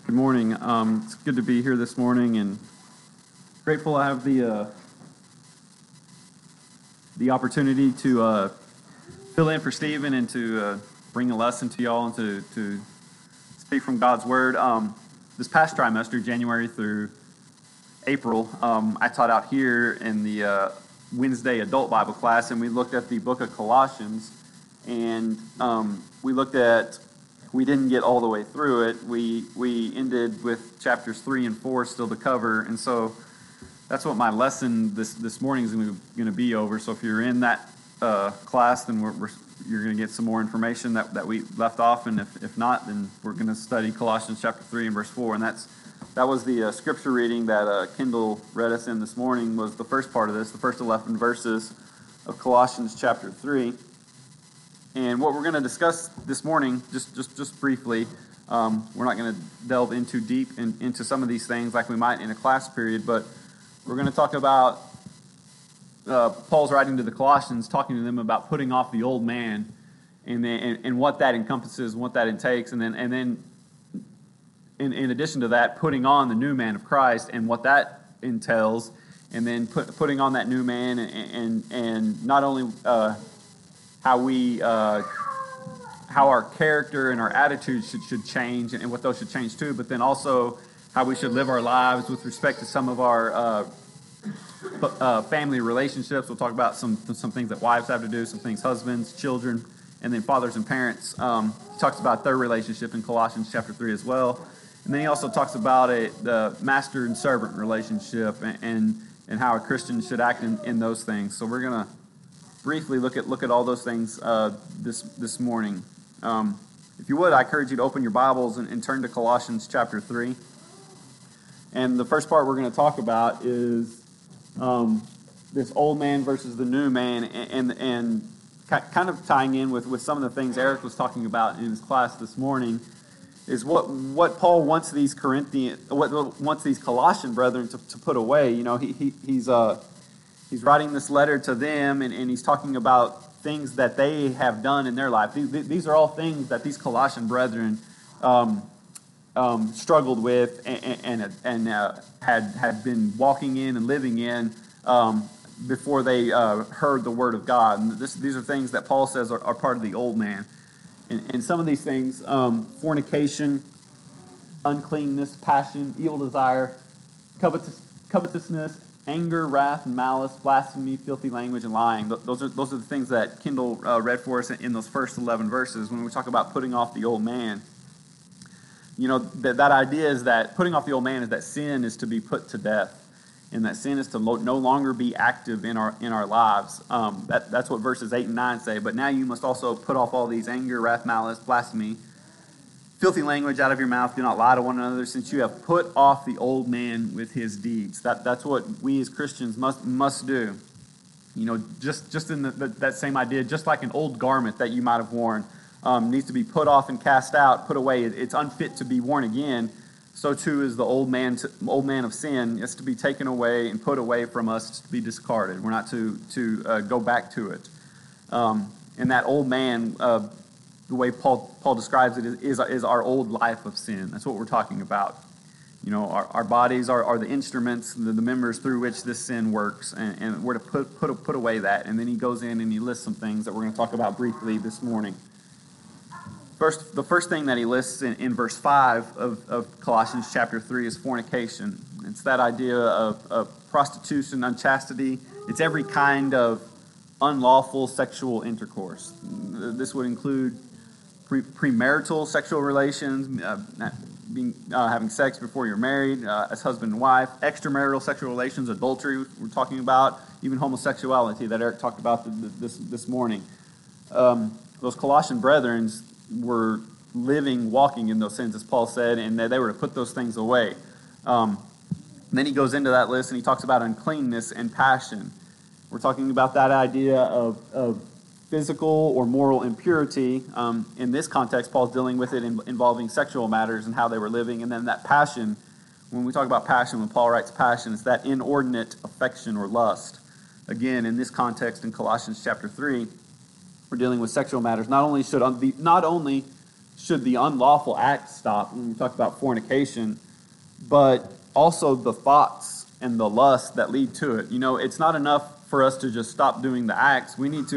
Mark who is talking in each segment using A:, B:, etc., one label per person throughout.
A: Good morning. It's good to be here this morning, and grateful I have the opportunity to fill in for Stephen and to bring a lesson to y'all and to speak from God's Word. This past trimester, January through April, I taught out here in the Wednesday adult Bible class, and we looked at the book of Colossians, and we didn't get all the way through it. We ended with chapters 3 and 4 still to cover, and so that's what my lesson this morning is going to be over. So if you're in that class, then you're going to get some more information that we left off, and if not, then we're going to study Colossians chapter 3 and verse 4, and that was the scripture reading that Kendall read us in this morning. Was the first part of this, the first 11 verses of Colossians chapter 3. And what we're going to discuss this morning, just briefly, we're not going to delve into deep into some of these things like we might in a class period, but we're going to talk about Paul's writing to the Colossians, talking to them about putting off the old man, and what that encompasses, and what that entails, and then in addition to that, putting on the new man of Christ and what that entails, and then putting on that new man, and not only how our character and our attitudes should change, and what those should change too, but then also how we should live our lives with respect to some of our family relationships. We'll talk about some things that wives have to do, some things husbands, children, and then fathers and parents. He talks about their relationship in Colossians chapter 3 as well. And then he also talks about the master and servant relationship and how a Christian should act in those things. So we're going to briefly look at all those things this morning. If you would, I encourage you to open your Bibles and turn to Colossians chapter 3. And the first part we're going to talk about is this old man versus the new man, and kind of tying in with some of the things Eric was talking about in his class this morning, is what Paul wants these Colossian brethren to put away. You know, he's writing this letter to them, and he's talking about things that they have done in their life. These are all things that these Colossian brethren struggled with and had been walking in and living in before they heard the word of God. And these are things that Paul says are part of the old man. And some of these things, fornication, uncleanness, passion, evil desire, covetousness, anger, wrath, and malice, blasphemy, filthy language, and lying. Those are the things that Kendall read for us in those first 11 verses when we talk about putting off the old man. You know, that idea is that putting off the old man is that sin is to be put to death, and that sin is to no longer be active in our lives. That's what verses 8 and 9 say. But now you must also put off all these anger, wrath, malice, blasphemy, filthy language out of your mouth. Do not lie to one another, since you have put off the old man with his deeds. That's what we as Christians must do. You know, just in that same idea, just like an old garment that you might have worn needs to be put off and cast out, put away. It's unfit to be worn again. So too is the old man of sin. It's to be taken away and put away from us. It's to be discarded. We're not to go back to it. And that old man, the way Paul describes it, is our old life of sin. That's what we're talking about. You know, our bodies are the instruments, the members through which this sin works, and we're to put away that. And then he goes in and he lists some things that we're going to talk about briefly this morning. The first thing that he lists in verse 5 of Colossians chapter 3 is fornication. It's that idea of prostitution, unchastity. It's every kind of unlawful sexual intercourse. This would include premarital sexual relations, having sex before you're married, as husband and wife, extramarital sexual relations, adultery we're talking about, even homosexuality that Eric talked about this morning. Those Colossian brethren were walking in those sins, as Paul said, and they were to put those things away. Then he goes into that list and he talks about uncleanness and passion. We're talking about that idea of physical or moral impurity. In this context, Paul's dealing with it involving sexual matters and how they were living. And then that passion, when we talk about passion, when Paul writes passion, it's that inordinate affection or lust. Again, in this context, in Colossians chapter 3, we're dealing with sexual matters. Not only should the unlawful act stop when we talk about fornication, but also the thoughts and the lust that lead to it. It's not enough for us to just stop doing the acts.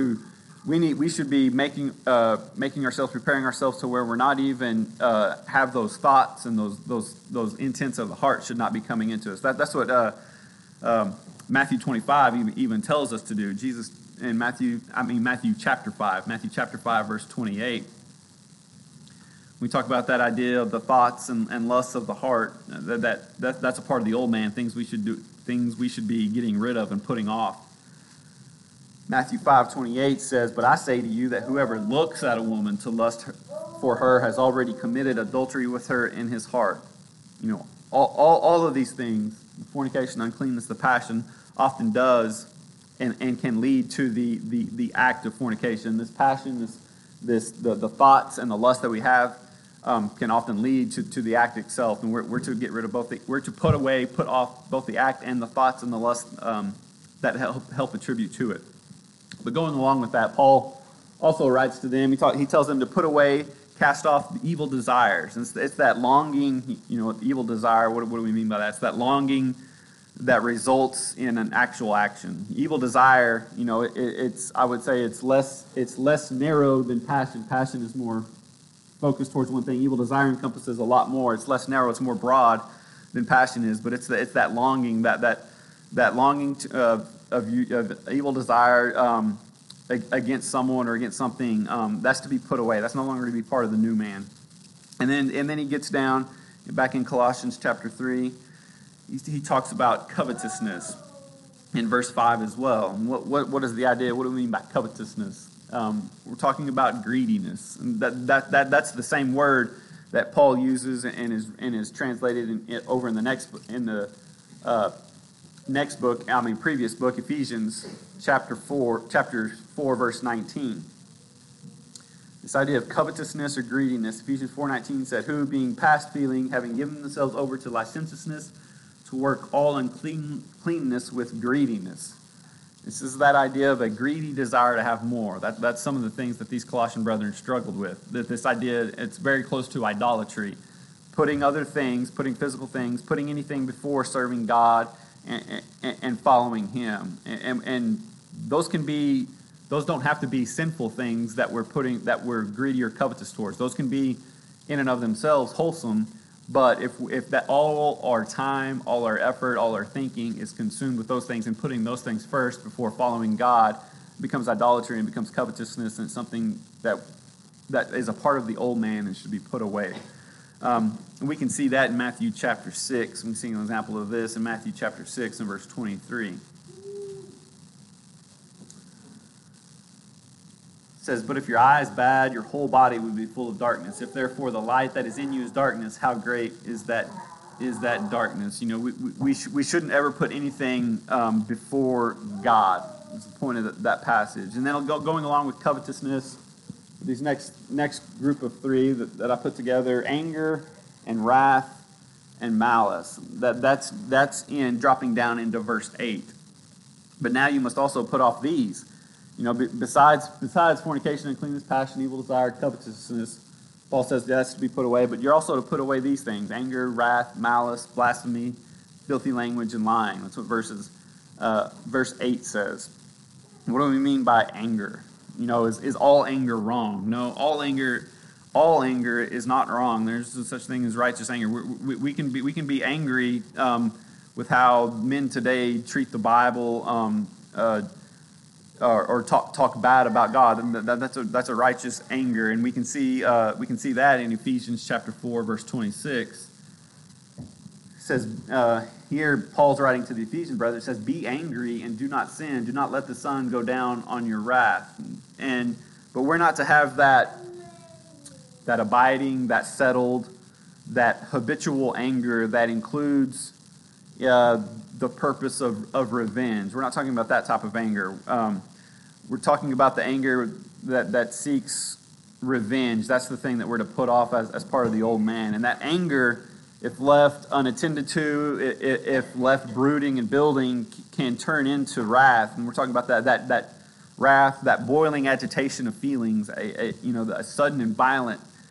A: We should be making ourselves, preparing ourselves to where we're not even have those thoughts and those intents of the heart should not be coming into us. That's what Matthew 25 even tells us to do. Jesus in Matthew chapter 5, verse 28. We talk about that idea of the thoughts and lusts of the heart. That's a part of the old man. Things we should be getting rid of and putting off. Matthew 5:28 says, "But I say to you that whoever looks at a woman to lust for her has already committed adultery with her in his heart." All of these things, fornication, uncleanness, the passion, often does and can lead to the act of fornication. This passion, the thoughts and the lust that we have can often lead to the act itself. And we're to get rid of both. We're to put off both the act and the thoughts and the lust that help attribute to it. But going along with that, Paul also writes to them, he tells them to put away, cast off the evil desires. And it's that longing, evil desire, what do we mean by that? It's that longing that results in an actual action. Evil desire, I would say it's less narrow than passion. Passion is more focused towards one thing. Evil desire encompasses a lot more. It's less narrow, it's more broad than passion is, but it's that longing, that longing of evil desire against someone or against something, that's to be put away. That's no longer to be part of the new man. And then he gets down back in Colossians chapter 3. He talks about covetousness in verse 5 as well. And what is the idea? What do we mean by covetousness? We're talking about greediness. And that's the same word that Paul uses and is translated over in the previous book, Ephesians chapter 4, verse 19. This idea of covetousness or greediness, Ephesians 4:19 said, "Who, being past feeling, having given themselves over to licentiousness, to work all uncleanness with greediness." This is that idea of a greedy desire to have more. That's some of the things that these Colossian brethren struggled with. This idea, it's very close to idolatry. Putting other things, putting physical things, putting anything before serving God and following Him. And those don't have to be sinful things that we're greedy or covetous towards. Those can be in and of themselves wholesome. But if that all our time, all our effort, all our thinking is consumed with those things and putting those things first before following God, it becomes idolatry and becomes covetousness, and something that is a part of the old man and should be put away. And we can see that in Matthew chapter 6. We can see an example of this in Matthew chapter 6 and verse 23. It says, "But if your eye is bad, your whole body will be full of darkness. If therefore the light that is in you is darkness, how great is that darkness?" We shouldn't ever put anything before God. That's the point of that passage. And then going along with covetousness, these next group of three that I put together: anger and wrath and malice. That's in dropping down into verse 8. But now you must also put off these. Besides fornication, uncleanness, passion, evil desire, covetousness, Paul says that's to be put away. But you're also to put away these things: anger, wrath, malice, blasphemy, filthy language, and lying. That's what verse 8 says. What do we mean by anger? Is all anger wrong? No, all anger is not wrong. There's no such thing as righteous anger. We can be angry with how men today treat the Bible, or talk bad about God, and that's a righteous anger, and we can see that in Ephesians chapter 4, verse 26. It says here, Paul's writing to the Ephesian brothers. It says, "Be angry and do not sin. Do not let the sun go down on your wrath." But we're not to have that abiding, that settled, that habitual anger that includes the purpose of revenge. We're not talking about that type of anger. We're talking about the anger that seeks revenge. That's the thing that we're to put off as part of the old man. And that anger, if left unattended to, if left brooding and building, can turn into wrath. And we're talking about that wrath, that boiling agitation of feelings, a sudden and violent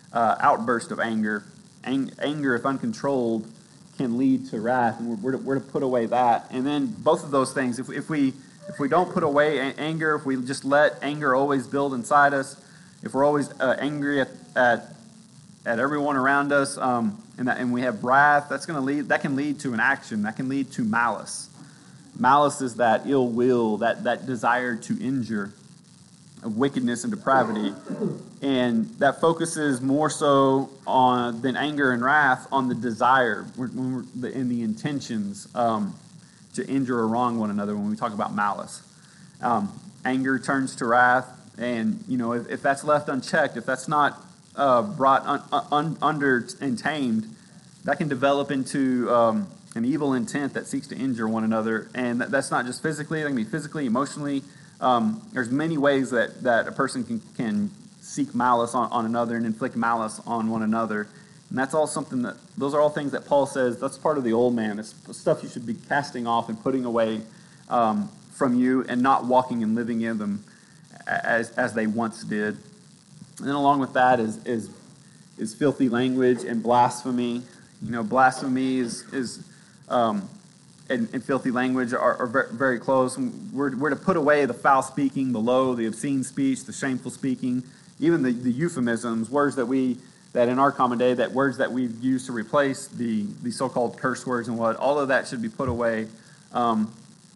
A: outburst of anger. Anger, if uncontrolled, can lead to wrath, and we're to put away that. And then both of those things, if we don't put away anger, if we just let anger always build inside us, if we're always angry at everyone around us, and we have wrath, that can lead to an action, that can lead to malice. Malice is that ill will, that desire to injure, of wickedness and depravity, and that focuses more so than anger and wrath on the desire in the intentions to injure or wrong one another. When we talk about malice, anger turns to wrath, and if that's left unchecked, if that's not brought under and tamed, that can develop into an evil intent that seeks to injure one another, and that's not just physically; it can be physically, emotionally. There's many ways that a person can seek malice on another and inflict malice on one another. And that's all those are all things that Paul says, that's part of the old man. It's stuff you should be casting off and putting away from you and not walking and living in them as they once did. And then along with that is filthy language and blasphemy. Blasphemy is and filthy language are very, very close. We're to put away the foul speaking, the low, the obscene speech, the shameful speaking, even the euphemisms, words that in our common day, that words that we've used to replace the so-called curse words and all of that should be put away from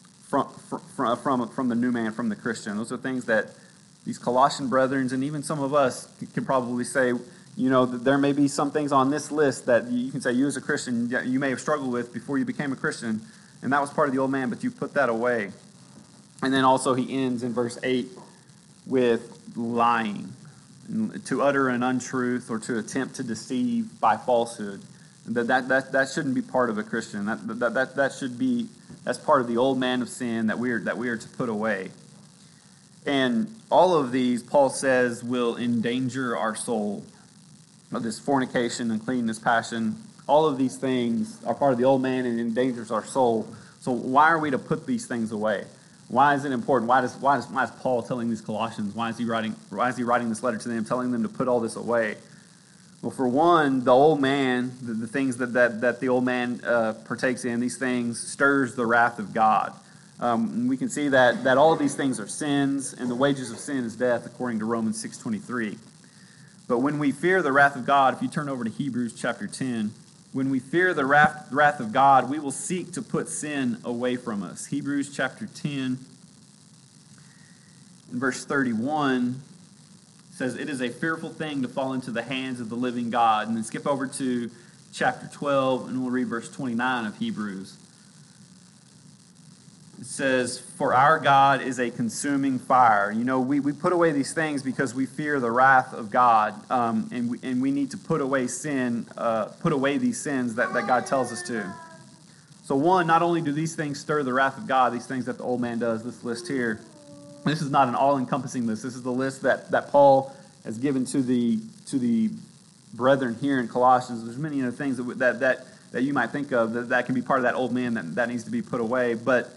A: the new man, from the Christian. Those are things that these Colossian brethren and even some of us can probably say, there may be some things on this list that you can say you as a Christian, you may have struggled with before you became a Christian, and that was part of the old man, but you put that away. And then also he ends in verse 8 with lying, to utter an untruth or to attempt to deceive by falsehood. That shouldn't be part of a Christian. That's part of the old man of sin that we are to put away. And all of these, Paul says, will endanger our soul. This fornication, uncleanness, passion, all of these things are part of the old man and endangers our soul. So why are we to put these things away? Why is it important? Why is Paul telling these Colossians? Why is he writing this letter to them, telling them to put all this away? Well, for one, the old man, the things that the old man partakes in, these things stirs the wrath of God. We can see that all of these things are sins, and the wages of sin is death, according to Romans 6:23. But when we fear the wrath of God, if you turn over to Hebrews chapter 10, when we fear the wrath of God, we will seek to put sin away from us. Hebrews chapter 10, in verse 31, says, "It is a fearful thing to fall into the hands of the living God." And then skip over to chapter 12, and we'll read verse 29 of Hebrews. It says, "For our God is a consuming fire." We put away these things because we fear the wrath of God, and we need to put away sin, put away these sins that God tells us to. So one, not only do these things stir the wrath of God, these things that the old man does, this list here, this is not an all-encompassing list. This is the list that Paul has given to the brethren here in Colossians. There's many other things that you might think of that can be part of that old man that needs to be put away, but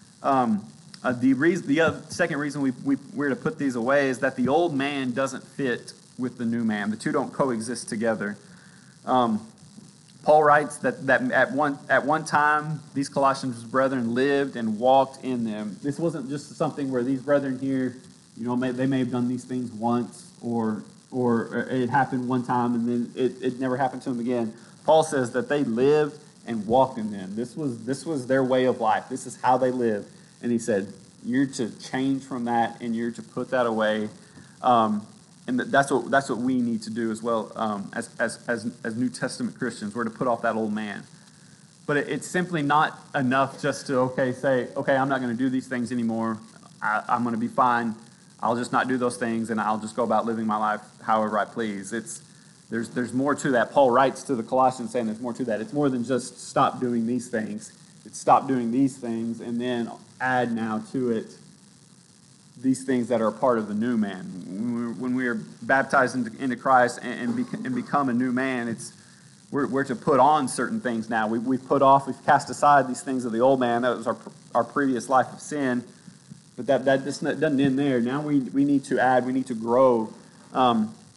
A: the second reason we're to put these away is that the old man doesn't fit with the new man. The two don't coexist together. Paul writes that at one time these Colossians brethren lived and walked in them. This wasn't just something where these brethren here, they may have done these things once or it happened one time and then it never happened to them again. Paul says that they lived and walked in them. This was their way of life. This is how they lived. And he said, you're to change from that and you're to put that away. And that's what we need to do as well as New Testament Christians. We're to put off that old man. But it's simply not enough just to, say, I'm not going to do these things anymore. I'm going to be fine. I'll just not do those things and I'll just go about living my life however I please. There's more to that. Paul writes to the Colossians saying there's more to that. It's more than just stop doing these things. It's stop doing these things and then add now to it these things that are a part of the new man. When we are baptized into Christ and become a new man, we're to put on certain things now. We've cast aside these things of the old man. That was our previous life of sin. But that just doesn't end there. Now we need to add, we need to grow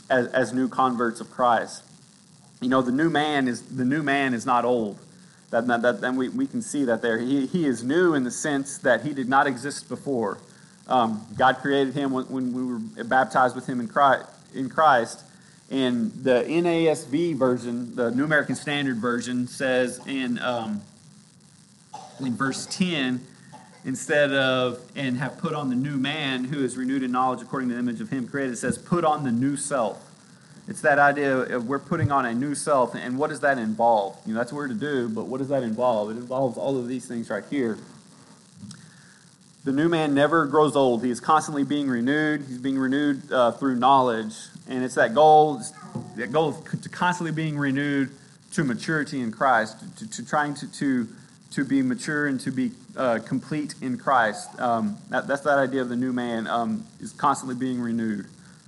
A: as new converts of Christ. You know, the new man is not old. Then we can see that there. He is new in the sense that he did not exist before. God created him when we were baptized with him in Christ. And the NASB version, the New American Standard Version, says in verse 10, instead of, and have put on the new man who is renewed in knowledge according to the image of him created, it says, put on the new self. It's that idea of we're putting on a new self, and what does that involve? You know, that's what we're to do, but what does that involve? It involves all of these things right here. The new man never grows old. He is constantly being renewed. He's being renewed through knowledge, and it's that goal to constantly being renewed to maturity in Christ, to trying to be mature and to be complete in Christ. That's that idea of the new man is constantly being renewed.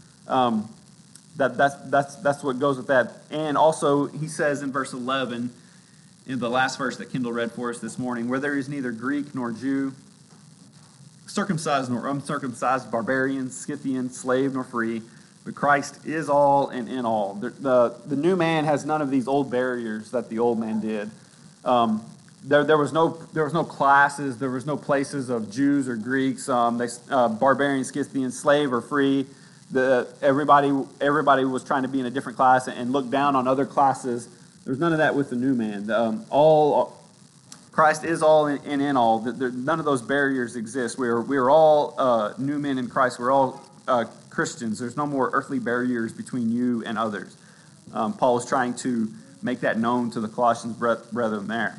A: That's what goes with that. And also, he says in verse 11, in the last verse that Kendall read for us this morning, where there is neither Greek nor Jew, circumcised nor uncircumcised, barbarian, Scythian, slave nor free, but Christ is all and in all. The new man has none of these old barriers that the old man did. There was no classes, there was no places of Jews or Greeks, barbarian, Scythian, slave or free. Everybody was trying to be in a different class and look down on other classes. There's none of that with the new man. Christ is all and in all. None of those barriers exist. We are all new men in Christ. We're all Christians. There's no more earthly barriers between you and others. Paul is trying to make that known to the Colossians brethren there.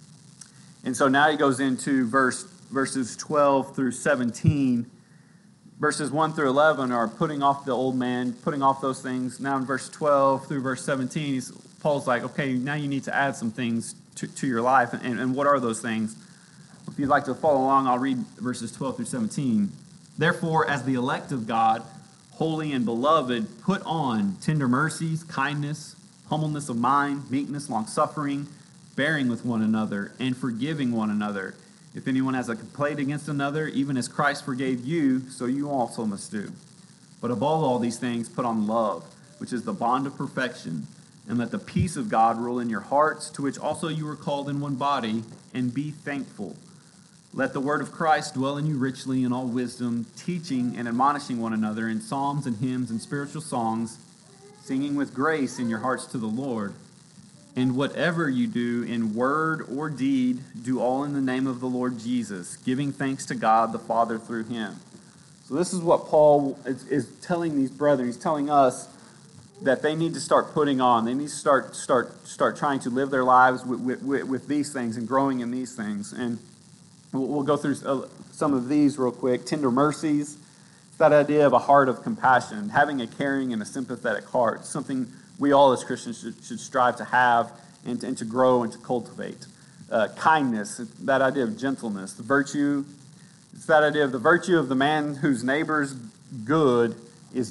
A: And so now he goes into verses 12 through 17. Verses 1 through 11 are putting off the old man, putting off those things. Now in verse 12 through verse 17, Paul's like, okay, now you need to add some things to your life. And what are those things? If you'd like to follow along, I'll read verses 12 through 17. Therefore, as the elect of God, holy and beloved, put on tender mercies, kindness, humbleness of mind, meekness, long-suffering, bearing with one another, and forgiving one another. If anyone has a complaint against another, even as Christ forgave you, so you also must do. But above all these things, put on love, which is the bond of perfection, and let the peace of God rule in your hearts, to which also you were called in one body, and be thankful. Let the word of Christ dwell in you richly in all wisdom, teaching and admonishing one another in psalms and hymns and spiritual songs, singing with grace in your hearts to the Lord. And whatever you do in word or deed, do all in the name of the Lord Jesus, giving thanks to God the Father through him. So this is what Paul is telling these brethren. He's telling us that they need to start putting on. They need to start trying to live their lives with these things and growing in these things. And we'll go through some of these real quick. Tender mercies. It's that idea of a heart of compassion, having a caring and a sympathetic heart, something we all as Christians should strive to have and to grow and to cultivate. Kindness, that idea of gentleness. The virtue, it's that idea of the virtue of the man whose neighbor's good is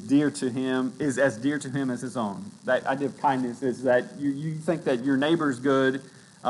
A: as dear to him as his own. That idea of kindness is that you think that your neighbor's good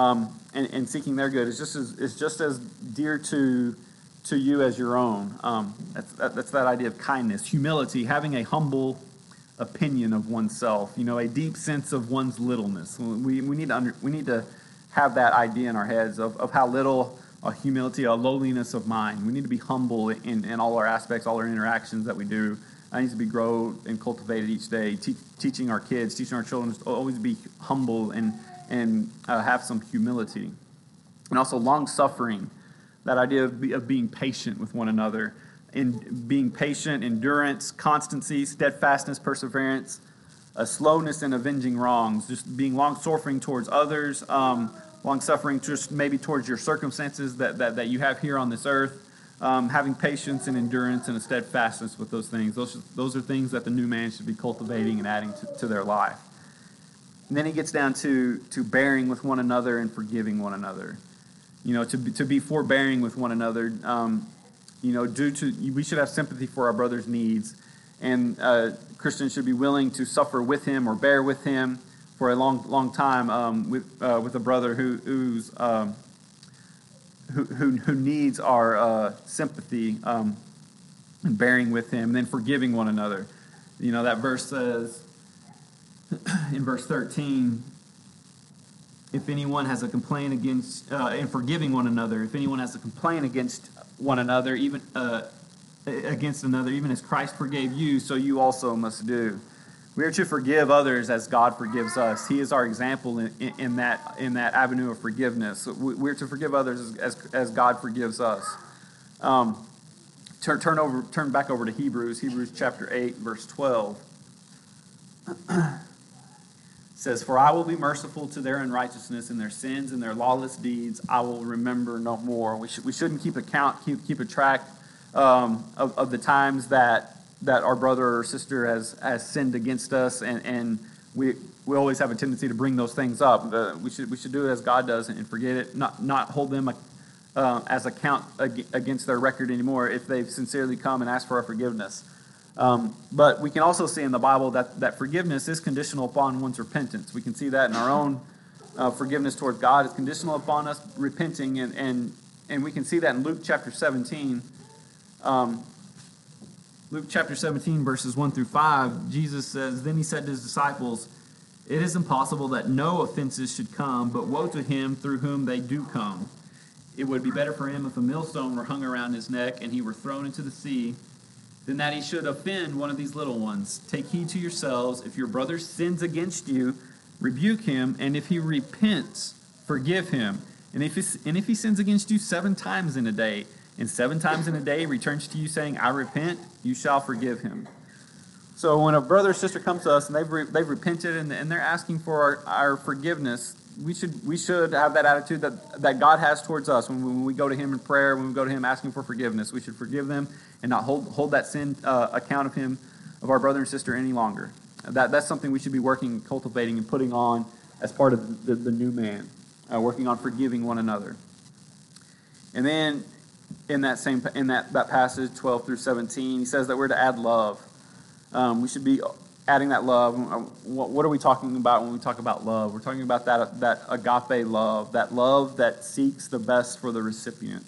A: and seeking their good is just as dear to you as your own. That's that idea of kindness. Humility, having a humble opinion of oneself, a deep sense of one's littleness. We need to have that idea in our heads of how little a humility, a lowliness of mind. We need to be humble in all our aspects, all our interactions that we do. That needs to be grown and cultivated each day. Teaching our kids, teaching our children to always be humble and have some humility. And also long-suffering, that idea of being patient with one another. In being patient, endurance, constancy, steadfastness, perseverance, slowness in avenging wrongs, just being long-suffering towards others, long-suffering just maybe towards your circumstances that you have here on this earth, having patience and endurance and a steadfastness with those things. Those are things that the new man should be cultivating and adding to their life. And then he gets down to bearing with one another and forgiving one another. To be forbearing with one another. We should have sympathy for our brother's needs, and Christians should be willing to suffer with him or bear with him for a long time with a brother who needs our sympathy and bearing with him, and then forgiving one another. That verse says in verse 13, if anyone has a complaint against, in forgiving one another, if anyone has a complaint against one another, even against another, even as Christ forgave you, so you also must do. We are to forgive others as God forgives us. He is our example in that avenue of forgiveness. We're to forgive others as God forgives us. Turn back over to Hebrews chapter 8, verse 12. It says, "For I will be merciful to their unrighteousness, and their sins and their lawless deeds I will remember no more." We shouldn't keep a track of the times that our brother or sister has sinned against us, and we always have a tendency to bring those things up. We should do it as God does and forget it, not hold them as account against their record anymore if they've sincerely come and asked for our forgiveness. But we can also see in the Bible that forgiveness is conditional upon one's repentance. We can see that in our own forgiveness towards God. It's conditional upon us repenting, and we can see that in Luke chapter 17. Luke chapter 17, verses 1 through 5, Jesus says, "Then he said to his disciples, 'It is impossible that no offenses should come, but woe to him through whom they do come. It would be better for him if a millstone were hung around his neck and he were thrown into the sea, than that he should offend one of these little ones. Take heed to yourselves. If your brother sins against you, rebuke him, and if he repents, forgive him. And if he sins against you 7 times in a day, and 7 times in a day returns to you saying, I repent, you shall forgive him.'" So when a brother or sister comes to us and they've repented and they're asking for our forgiveness, we should have that attitude that God has towards us when we go to him in prayer, when we go to him asking for forgiveness. We should forgive them and not hold that sin account of our brother and sister any longer. That's something we should be working, cultivating, and putting on as part of the new man, working on forgiving one another. And then in that passage 12 through 17, he says that we're to add love. We should be adding that love. What are we talking about when we talk about love? We're talking about that agape love, that love that seeks the best for the recipient.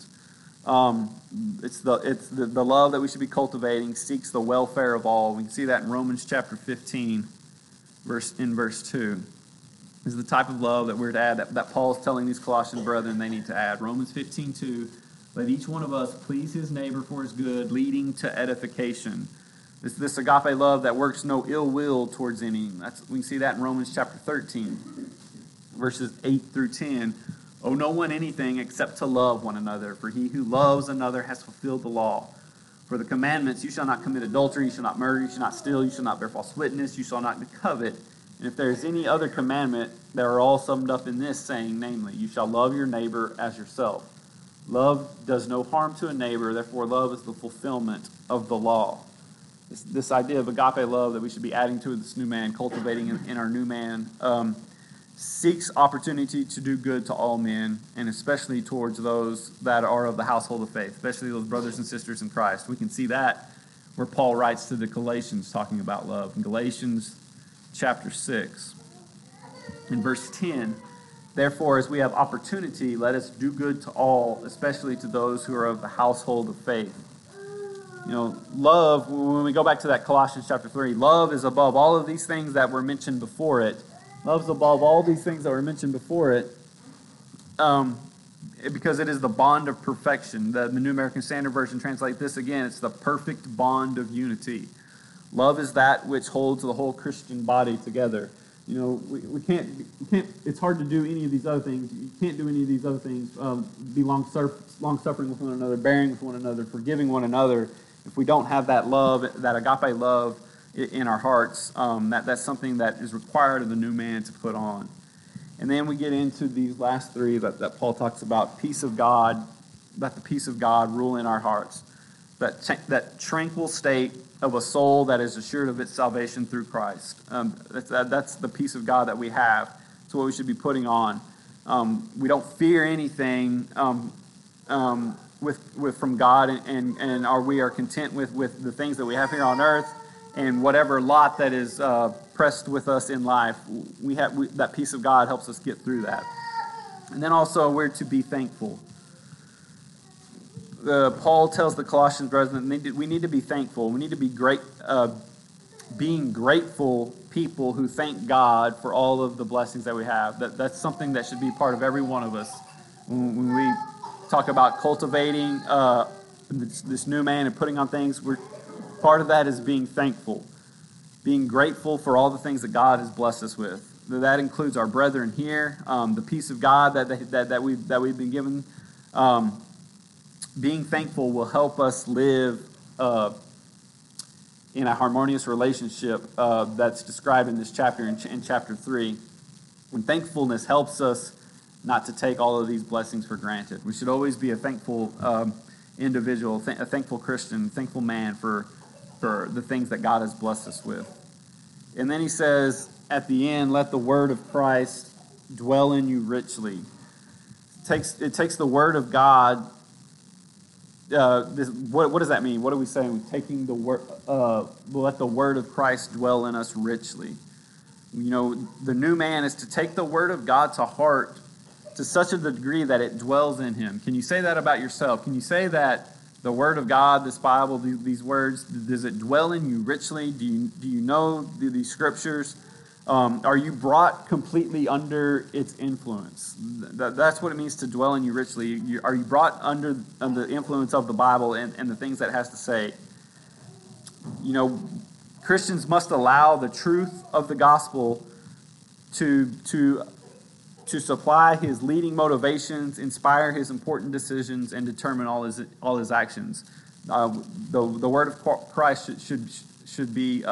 A: It's the love that we should be cultivating, seeks the welfare of all. We can see that in Romans chapter 15, verse 2. This is the type of love that we're to add, that Paul's telling these Colossian brethren they need to add. Romans 15:2, "Let each one of us please his neighbor for his good, leading to edification." This agape love that works no ill will towards any. We can see that in Romans chapter 13, verses 8 through 10. "Owe no one anything except to love one another, for he who loves another has fulfilled the law. For the commandments, you shall not commit adultery, you shall not murder, you shall not steal, you shall not bear false witness, you shall not covet. And if there is any other commandment, they are all summed up in this saying, namely, you shall love your neighbor as yourself. Love does no harm to a neighbor, therefore love is the fulfillment of the law." This idea of agape love that we should be adding to this new man, cultivating in our new man, seeks opportunity to do good to all men, and especially towards those that are of the household of faith, especially those brothers and sisters in Christ. We can see that where Paul writes to the Galatians talking about love. In Galatians chapter 6, in verse 10, "Therefore, as we have opportunity, let us do good to all, especially to those who are of the household of faith." Love, when we go back to that Colossians chapter 3, love is above all of these things that were mentioned before it. Love's above all these things that were mentioned before it, because it is the bond of perfection. The New American Standard Version translates this again. It's the perfect bond of unity. Love is that which holds the whole Christian body together. We can't. It's hard to do any of these other things. You can't do any of these other things. Be long-suffering with one another, bearing with one another, forgiving one another. If we don't have that love, that agape love in our hearts, that's something that is required of the new man to put on. And then we get into these last 3 that Paul talks about: peace of God, let the peace of God rule in our hearts. That tranquil state of a soul that is assured of its salvation through Christ. That's the peace of God that we have. It's what we should be putting on. We don't fear anything from God, and we are content with the things that we have here on earth, and whatever lot that is pressed with us in life. That peace of God helps us get through that. And then also we're to be thankful. Paul tells the Colossian brethren we need to be thankful. We need to be being grateful people who thank God for all of the blessings that we have. That's something that should be part of every one of us. When we talk about cultivating this new man and putting on things, part of that is being thankful, being grateful for all the things that God has blessed us with. That includes our brethren here, the peace of God that we've been given. Being thankful will help us live in a harmonious relationship that's described in this chapter, in chapter 3. And thankfulness helps us not to take all of these blessings for granted. We should always be a thankful individual, a thankful Christian, thankful man for the things that God has blessed us with. And then he says at the end, let the word of Christ dwell in you richly. It takes the word of God. What does that mean? What are we saying? Taking the word, let the word of Christ dwell in us richly. You know, the new man is to take the word of God to heart to such a degree that it dwells in him. Can you say that about yourself? Can you say that the word of God, this Bible, these words, does it dwell in you richly? Do you know these scriptures? Are you brought completely under its influence? That's what it means to dwell in you richly. Are you brought under the influence of the Bible and the things that it has to say? You know, Christians must allow the truth of the gospel to supply his leading motivations, inspire his important decisions, and determine all his actions. The word of Christ should be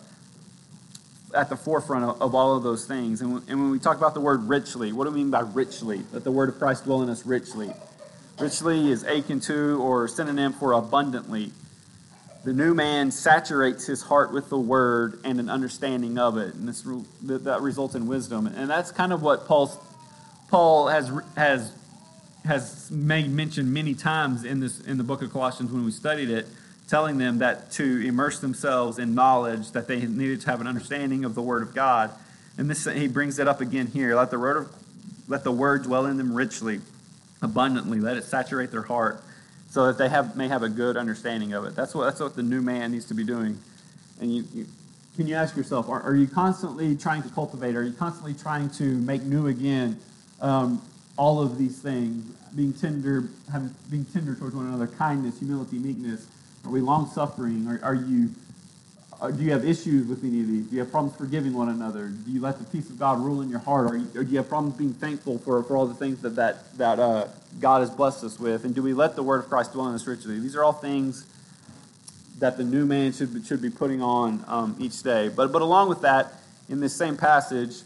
A: at the forefront of all of those things. And when we talk about the word richly, what do we mean by richly? Let the word of Christ dwell in us richly. Richly is akin to or synonym for abundantly. The new man saturates his heart with the word and an understanding of it, and that results in wisdom. And that's kind of what Paul has made mention many times in the book of Colossians when we studied it, telling them that to immerse themselves in knowledge, that they needed to have an understanding of the Word of God. And he brings it up again here. Let the word dwell in them richly, abundantly. Let it saturate their heart, so that they may have a good understanding of it. That's what the new man needs to be doing. And can you ask yourself, are you constantly trying to cultivate? Are you constantly trying to make new again all of these things? Being tender towards one another, kindness, humility, meekness. Are we long-suffering? Do you have issues with any of these? Do you have problems forgiving one another? Do you let the peace of God rule in your heart? Or do you have problems being thankful for all the things that God has blessed us with? And do we let the word of Christ dwell in us richly? These are all things that the new man should be putting on each day. But along with that, in this same passage,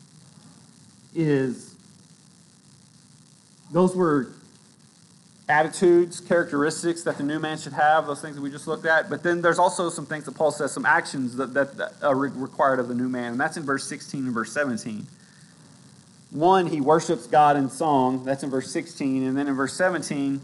A: those were attitudes, characteristics that the new man should have, those things that we just looked at. But then there's also some things that Paul says, some actions that are required of the new man. And that's in verse 16 and verse 17. One, he worships God in song. That's in verse 16. And then in verse 17,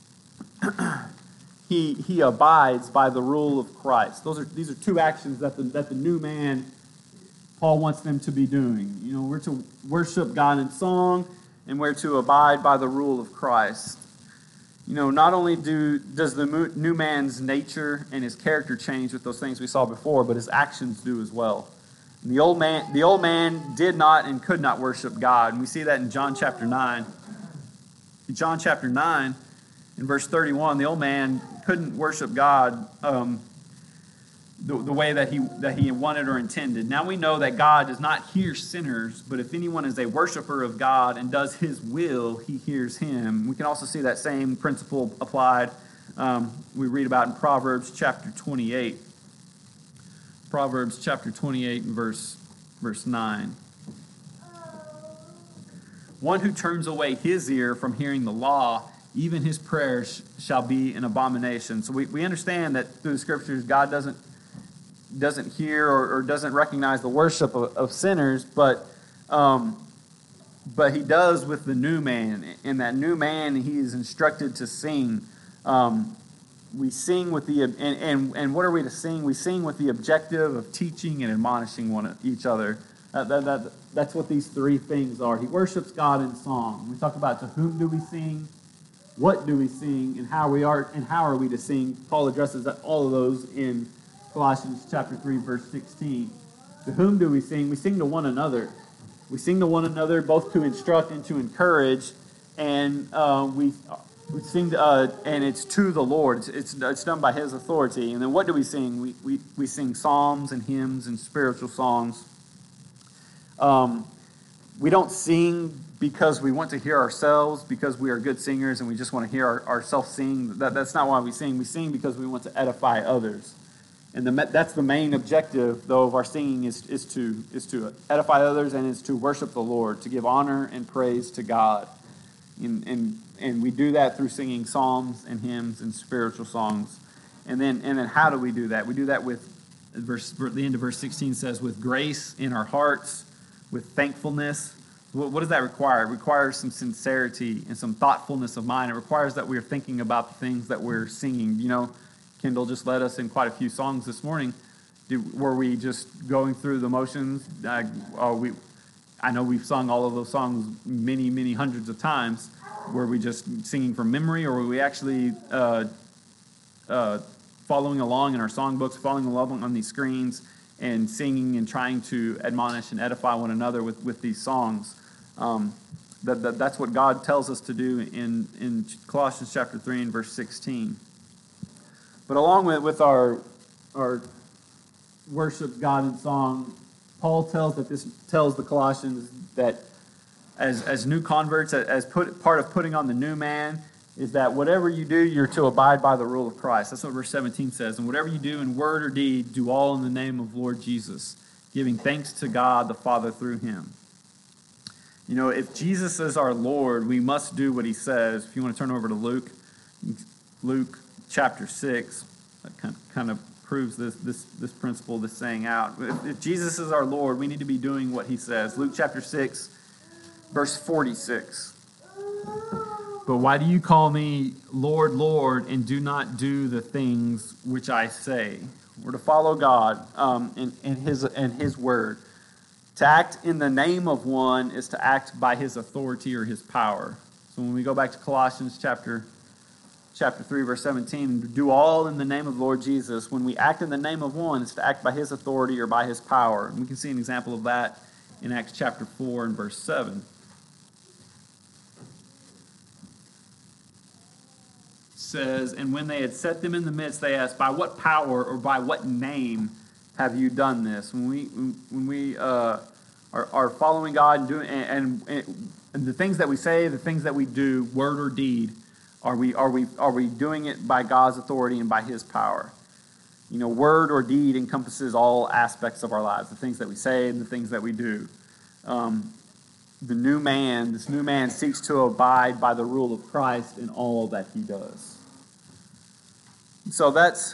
A: he abides by the rule of Christ. These are two actions that the new man, Paul wants them to be doing. You know, we're to worship God in song, and we're to abide by the rule of Christ. You know, not only does the new man's nature and his character change with those things we saw before, but his actions do as well. And the old man did not and could not worship God, and we see that in John chapter 9. In John chapter 9, in verse 31, the old man couldn't worship God the way that he wanted or intended. Now we know that God does not hear sinners, but if anyone is a worshiper of God and does his will, he hears him. We can also see that same principle applied. We read about in Proverbs chapter 28. Proverbs chapter 28 and verse 9. One who turns away his ear from hearing the law, even his prayers shall be an abomination. So we understand that through the scriptures, God doesn't hear or doesn't recognize the worship of sinners, but he does with the new man. In that new man, he is instructed to sing. We sing with and what are we to sing? We sing with the objective of teaching and admonishing each other. That's what these three things are. He worships God in song. We talk about to whom do we sing, what do we sing, and how are we to sing. Paul addresses all of those in Colossians chapter 3, verse 16. To whom do we sing? We sing to one another. We sing to one another both to instruct and to encourage, and we sing, and it's to the Lord. It's done by His authority. And then what do we sing? We sing psalms and hymns and spiritual songs. We don't sing because we want to hear ourselves, because we are good singers and we just want to hear ourselves sing. That's not why we sing. We sing because we want to edify others. And that's the main objective, though, of our singing is to edify others, and is to worship the Lord, to give honor and praise to God. And we do that through singing psalms and hymns and spiritual songs. And then how do we do that? We do that with, the end of verse 16 says, with grace in our hearts, with thankfulness. What does that require? It requires some sincerity and some thoughtfulness of mind. It requires that we're thinking about the things that we're singing. You know, Kendall just led us in quite a few songs this morning. Were we just going through the motions? I know we've sung all of those songs many, many hundreds of times. Were we just singing from memory, or were we actually following along in our songbooks, following along on these screens, and singing and trying to admonish and edify one another with these songs? That's what God tells us to do in Colossians chapter 3 and verse 16. But along with our worship God in song, Paul tells the Colossians that as new converts, part of putting on the new man, is that whatever you do, you're to abide by the rule of Christ. That's what verse 17 says. And whatever you do in word or deed, do all in the name of Lord Jesus, giving thanks to God the Father through Him. You know, if Jesus is our Lord, we must do what He says. If you want to turn over to Luke chapter 6, that kind of proves this principle, this saying out. If Jesus is our Lord, we need to be doing what He says. Luke chapter 6, verse 46. But why do you call me Lord, Lord, and do not do the things which I say? We're to follow God in His word. To act in the name of one is to act by His authority or His power. So when we go back to Colossians chapter 3, verse 17, do all in the name of the Lord Jesus. When we act in the name of one, it's to act by His authority or by His power. And we can see an example of that in Acts chapter 4 and verse 7. Says, and when they had set them in the midst, they asked, by what power or by what name have you done this? When we are following God and doing and the things that we say, the things that we do, word or deed, are we doing it by God's authority and by His power? You know, word or deed encompasses all aspects of our lives, the things that we say and the things that we do. This new man seeks to abide by the rule of Christ in all that he does. So that's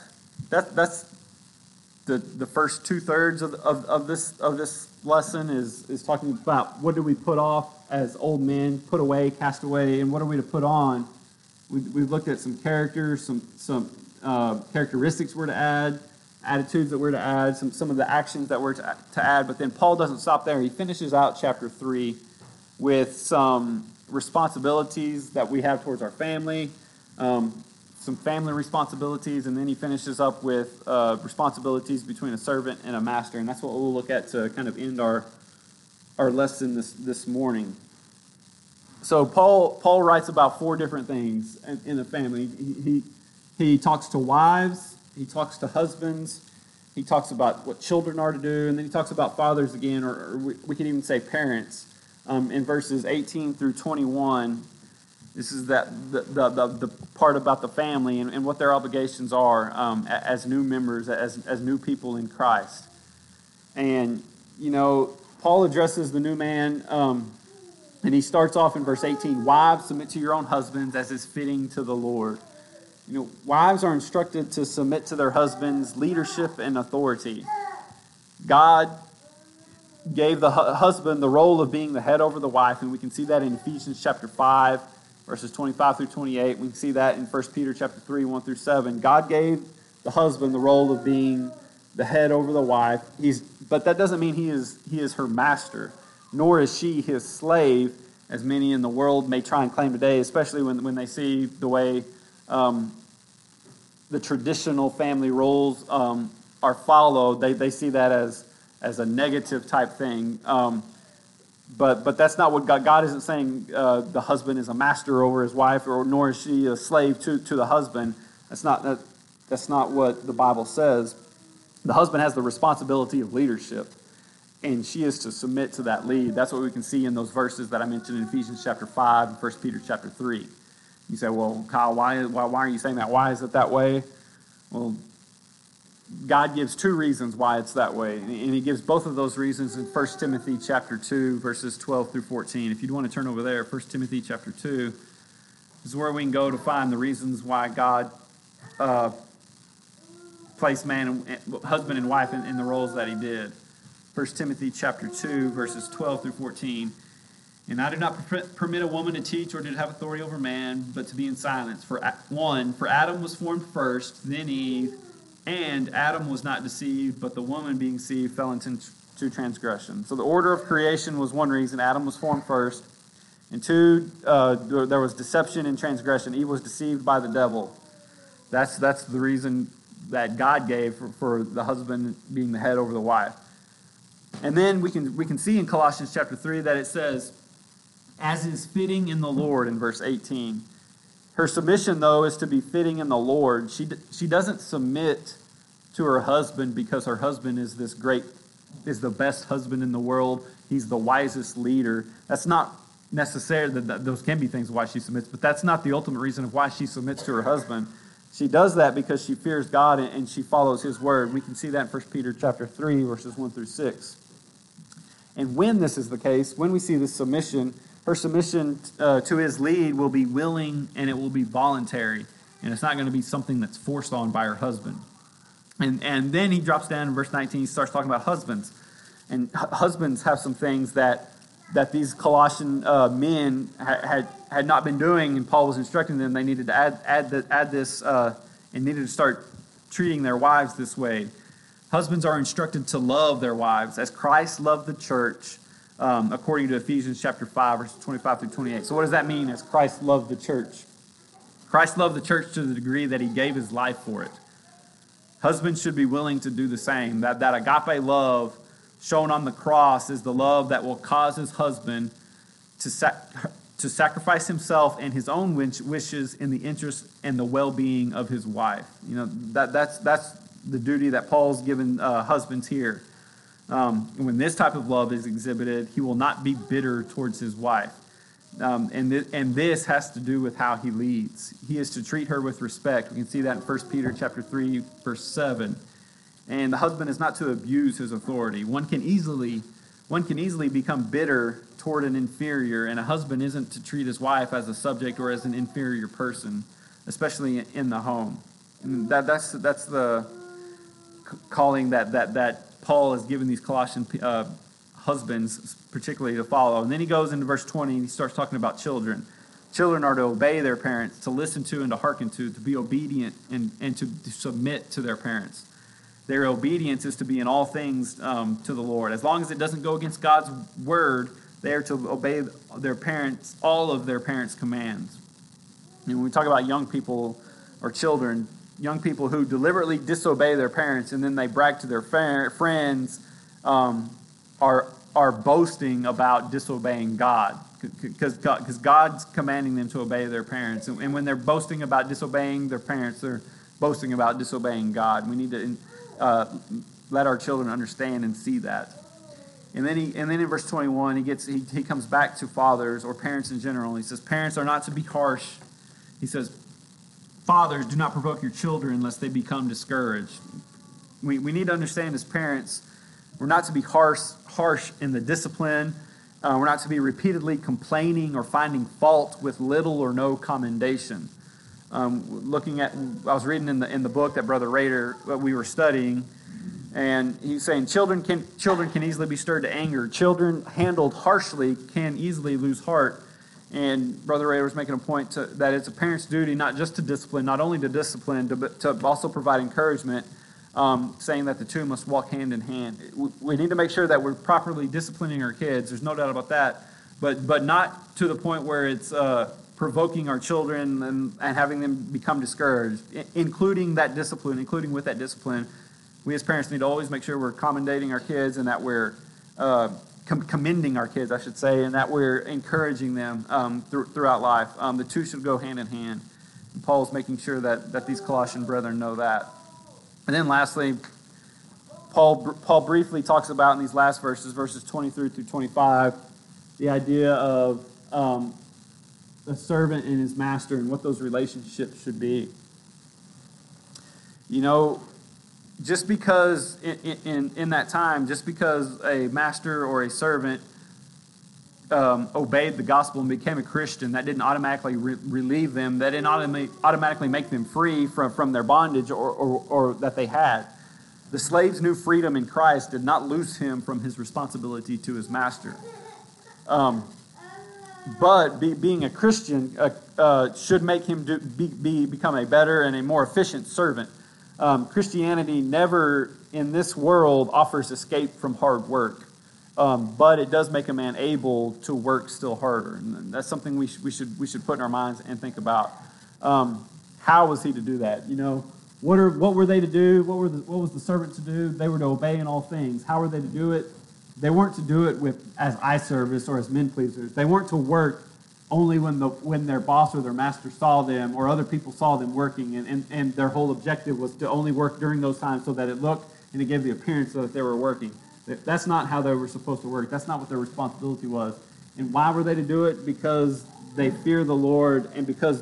A: the first 2/3 of this lesson is talking about what do we put off as old men, put away, cast away, and what are we to put on? We've looked at some characters, some characteristics we're to add, attitudes that we're to add, some of the actions that we're to add. But then Paul doesn't stop there. He finishes out chapter 3 with some responsibilities that we have towards our family, some family responsibilities, and then he finishes up with responsibilities between a servant and a master. And that's what we'll look at to kind of end our lesson this morning. So Paul writes about 4 different things in the family. He talks to wives, he talks to husbands, he talks about what children are to do, and then he talks about fathers again, or we could even say parents. In verses 18 through 21, this is the part about the family and what their obligations are as new members, as new people in Christ. And, you know, Paul addresses the new man, and he starts off in verse 18, wives, submit to your own husbands as is fitting to the Lord. You know, wives are instructed to submit to their husbands' leadership and authority. God gave the husband the role of being the head over the wife, and we can see that in Ephesians chapter 5, verses 25 through 28. We can see that in 1 Peter chapter 3, 1 through 7. God gave the husband the role of being the head over the wife. But that doesn't mean he is her master, nor is she his slave, as many in the world may try and claim today, especially when they see the way the traditional family roles are followed. They see that as a negative type thing. But that's not what God isn't saying. The husband is a master over his wife, or nor is she a slave to the husband. That's not what the Bible says. The husband has the responsibility of leadership, and she is to submit to that lead. That's what we can see in those verses that I mentioned in Ephesians chapter 5 and 1 Peter chapter 3. You say, well, Kyle, why are you saying that? Why is it that way? Well, God gives two reasons why it's that way, and he gives both of those reasons in 1 Timothy chapter 2, verses 12 through 14. If you'd want to turn over there, 1 Timothy chapter 2 is where we can go to find the reasons why God placed husband and wife in the roles that he did. 1 Timothy chapter 2, verses 12 through 14. And I do not permit a woman to teach or to have authority over man, but to be in silence. For Adam was formed first, then Eve, and Adam was not deceived, but the woman being deceived fell into transgression. So the order of creation was one reason. Adam was formed first. And two, there was deception and transgression. Eve was deceived by the devil. That's the reason that God gave for the husband being the head over the wife. And then we can see in Colossians chapter 3 that it says, as is fitting in the Lord in verse 18. Her submission, though, is to be fitting in the Lord. She doesn't submit to her husband because her husband is the best husband in the world. He's the wisest leader. That's not necessarily, those can be things why she submits, but that's not the ultimate reason of why she submits to her husband. She does that because she fears God and she follows his word. We can see that in 1 Peter chapter 3, verses 1 through 6. And when this is the case, when we see this submission, her submission to his lead will be willing and it will be voluntary. And it's not going to be something that's forced on by her husband. And then he drops down in verse 19, he starts talking about husbands. And husbands have some things that these Colossian men had not been doing, and Paul was instructing them they needed to add this and needed to start treating their wives this way. Husbands are instructed to love their wives as Christ loved the church, according to Ephesians chapter 5, verses 25 through 28. So what does that mean as Christ loved the church? Christ loved the church to the degree that he gave his life for it. Husbands should be willing to do the same. That agape love shown on the cross is the love that will cause his husband to sacrifice himself and his own wishes in the interest and the well-being of his wife. You know, that's the duty that Paul's given husbands here. When this type of love is exhibited, he will not be bitter towards his wife. And this has to do with how he leads. He is to treat her with respect. We can see that in 1 Peter chapter 3, verse 7. And the husband is not to abuse his authority. One can easily become bitter toward an inferior, and a husband isn't to treat his wife as a subject or as an inferior person, especially in the home. And that's the calling that Paul has given these Colossian husbands particularly to follow. And then he goes into verse 20 and he starts talking about children. Children are to obey their parents, to listen to and to hearken to be obedient and to submit to their parents. Their obedience is to be in all things to the Lord. As long as it doesn't go against God's word, they are to obey their parents, all of their parents' commands. And when we talk about young people or children, young people who deliberately disobey their parents and then they brag to their friends are boasting about disobeying God because God's commanding them to obey their parents. And when they're boasting about disobeying their parents, they're boasting about disobeying God. We need to let our children understand and see that. And then in verse 21, he comes back to fathers or parents in general. He says, parents are not to be harsh. He says, fathers, do not provoke your children lest they become discouraged. We need to understand as parents, we're not to be harsh in the discipline. We're not to be repeatedly complaining or finding fault with little or no commendation. I was reading in the book that Brother Rader we were studying, and he's saying children can easily be stirred to anger. Children handled harshly can easily lose heart. And Brother Rader was making a point that it's a parent's duty not only to discipline, but to also provide encouragement, saying that the two must walk hand in hand. We need to make sure that we're properly disciplining our kids. There's no doubt about that, but not to the point where it's provoking our children and having them become discouraged. Including with that discipline, we as parents need to always make sure we're commendating our kids and that we're commending our kids, I should say, and that we're encouraging them throughout life. The two should go hand in hand. And Paul's making sure that these Colossian brethren know that. And then lastly, Paul briefly talks about in these last verses 23 through 25, the idea of a servant and his master and what those relationships should be. You know, just because in that time, just because a master or a servant obeyed the gospel and became a Christian, that didn't automatically relieve them, that didn't automatically make them free from their bondage or that they had. The slave's new freedom in Christ did not loose him from his responsibility to his master. But being a Christian should make him become a better and a more efficient servant. Christianity never in this world offers escape from hard work, but it does make a man able to work still harder, and that's something we should put in our minds and think about. How was he to do that? You know, what were they to do? What was the servant to do? They were to obey in all things. How were they to do it? They weren't to do it as eye service or as men pleasers. They weren't to work only when their boss or their master saw them or other people saw them working, and their whole objective was to only work during those times so that it looked and it gave the appearance that they were working. That's not how they were supposed to work. That's not what their responsibility was. And why were they to do it? Because they fear the Lord and because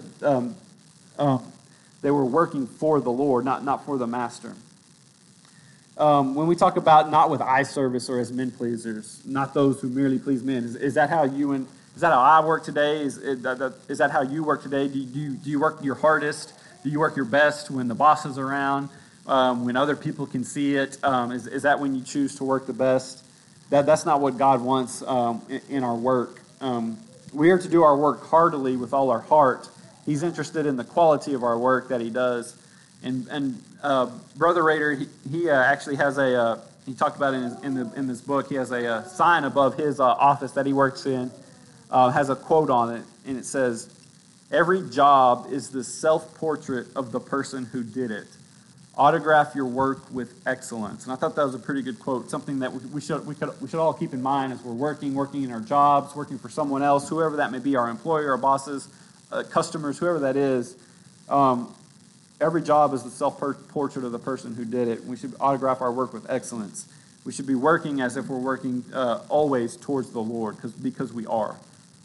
A: they were working for the Lord, not for the master. When we talk about not with eye service or as men pleasers, not those who merely please men, is that how I work today? Is that how you work today? Do you work your hardest? Do you work your best when the boss is around? When other people can see it? Is that when you choose to work the best? That's not what God wants in our work. We are to do our work heartily with all our heart. He's interested in the quality of our work that he does. And Brother Rader, he actually has he talked about it in this book, he has a sign above his office that he works in, has a quote on it, and it says, "Every job is the self-portrait of the person who did it. Autograph your work with excellence." And I thought that was a pretty good quote, something that we should all keep in mind as we're working in our jobs, working for someone else, whoever that may be, our employer, our bosses, customers, whoever that is. Every job is the self-portrait of the person who did it. We should autograph our work with excellence. We should be working as if we're working always towards the Lord, because we are.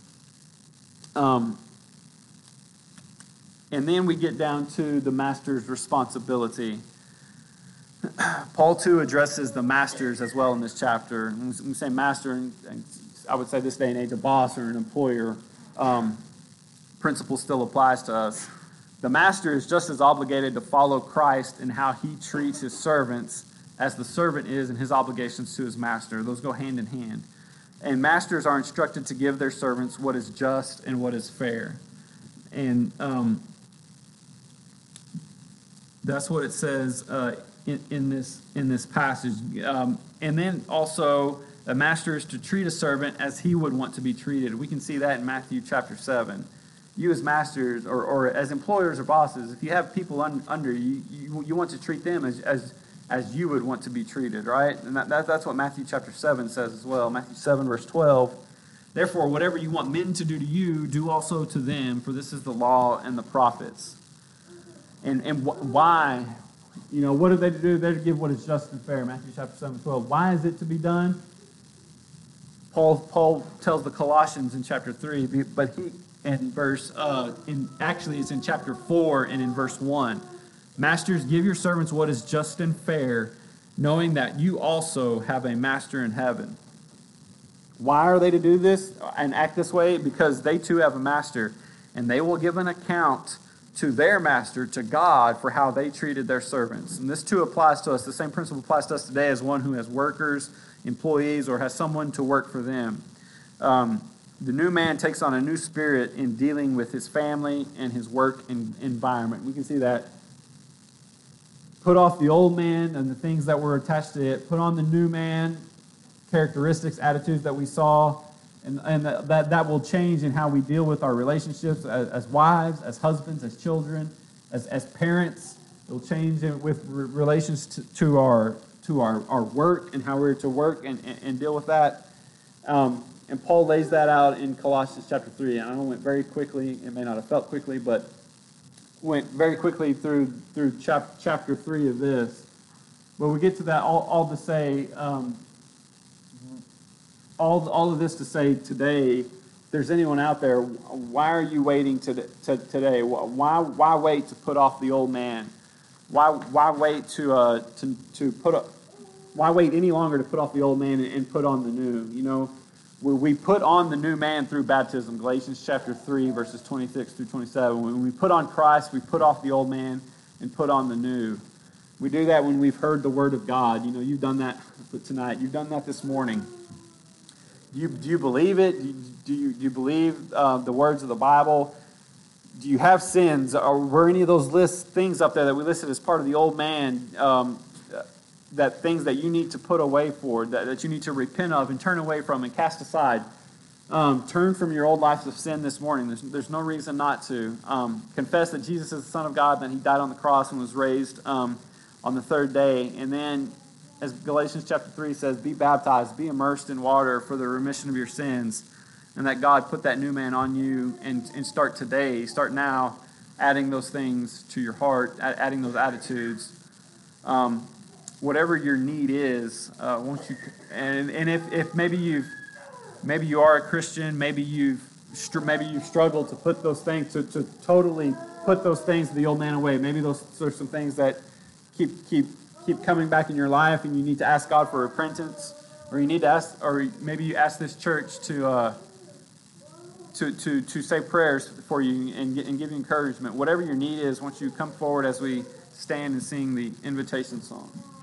A: And then we get down to the master's responsibility. Paul, too, addresses the masters as well in this chapter. And when we say master, and I would say this day and age, a boss or an employer, principle still applies to us. The master is just as obligated to follow Christ in how he treats his servants as the servant is in his obligations to his master. Those go hand in hand. And masters are instructed to give their servants what is just and what is fair. And that's what it says in this passage. And then also, a master is to treat a servant as he would want to be treated. We can see that in Matthew chapter 7. You as masters or as employers or bosses, if you have people under you, you want to treat them as you would want to be treated, right? And that's what Matthew chapter 7 says as well. Matthew 7 verse 12. "Therefore, whatever you want men to do to you, do also to them, for this is the law and the prophets." And why? You know, what are they to do? They're to give what is just and fair. Matthew chapter 7:12. Why is it to be done? Paul tells the Colossians in chapter 3, but it's in chapter 4 and in verse 1. "Masters, give your servants what is just and fair, knowing that you also have a master in heaven." Why are they to do this and act this way? Because they too have a master, and they will give an account to their master, to God, for how they treated their servants. And this too applies to us. The same principle applies to us today as one who has workers, employees, or has someone to work for them. The new man takes on a new spirit in dealing with his family and his work environment. We can see that. Put off the old man and the things that were attached to it. Put on the new man, characteristics, attitudes that we saw, and that will change in how we deal with our relationships as wives, as husbands, as children, as parents. It'll change with relations to our work and how we're to work and deal with that. And Paul lays that out in Colossians chapter 3. And I know it went very quickly. It may not have felt quickly, but went very quickly through chapter 3 of this. But we get to that all to say, all of this to say today, if there's anyone out there, why are you waiting today? Why wait to put off the old man? Why wait why wait any longer to put off the old man and put on the new? You know, we put on the new man through baptism. Galatians chapter 3, verses 26 through 27. When we put on Christ, we put off the old man and put on the new. We do that when we've heard the word of God. You know, you've done that tonight. You've done that this morning. Do you believe it? Do you believe the words of the Bible? Do you have sins? Or were any of those things up there that we listed as part of the old man, that things that you need to put away that you need to repent of and turn away from and cast aside? Turn from your old life of sin this morning. There's no reason not to. Confess that Jesus is the Son of God, that he died on the cross and was raised on the third day. And then, as Galatians chapter 3 says, be baptized, be immersed in water for the remission of your sins, and that God put that new man on you, and start today, start now, adding those things to your heart, adding those attitudes. Whatever your need is, won't you? And if maybe you are a Christian, maybe you've struggled to put those things to totally put those things of the old man away. Maybe those are some things that keep coming back in your life, and you need to ask God for repentance, or you need to ask, or maybe you ask this church to say prayers for you and give you encouragement. Whatever your need is, once you come forward as we stand and sing the invitation song.